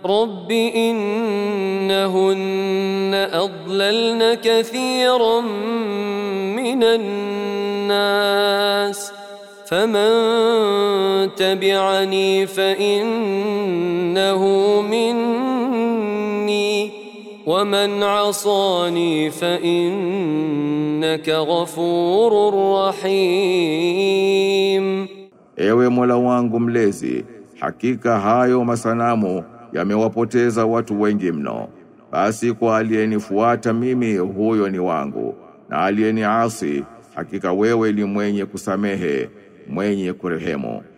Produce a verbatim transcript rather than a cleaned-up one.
رب إنهن أضللن كثيرا من الناس فمن تبعني فإنه مني ومن عصاني فإنك غفور رحيم. Ewe Mola wangu mlezi, hakika hayo masanamu yamewapoteza watu wengi mno. Basi kwa aliyenifuata mimi huyo ni wangu, na aliyeniasi hakika wewe ni mwenye kusamehe, mwenye kurehemu.